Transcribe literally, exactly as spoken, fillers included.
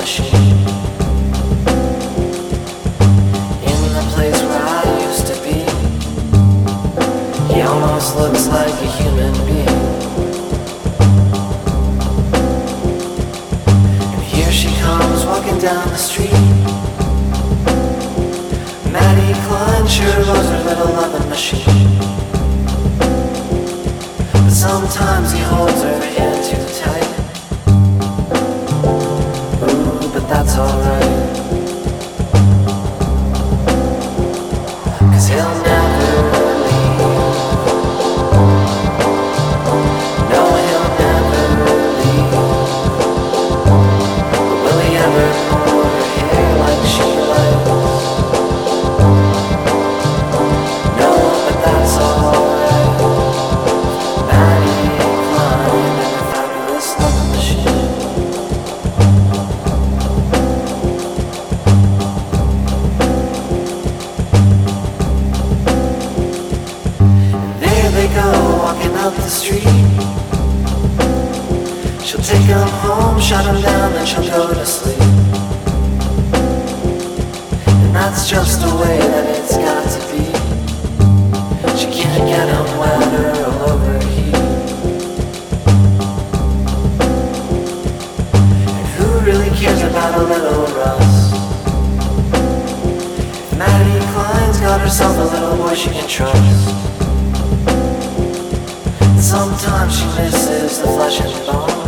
machine. In the place where I used to be, he almost looks like a human being. And here she comes walking down the street. Maddie Klein sure loves her little loving machine. But sometimes he holds her hand too tight. Ooh, but that's alright, 'cause he'll never leave. No, he'll never leave. But will he ever pull her hair like she likes? No, but that's alright. Maddie Klein and her fabulous love machine. There they go, walking up the street. She'll take him home, shut him down, then she'll go to sleep. And that's just the way that it's got to be. She can't get him wet or he'll overheat. And who really cares about a little rust? If Maddie Klein's got herself a little boy she can trust. Sometimes she misses the flesh and bone.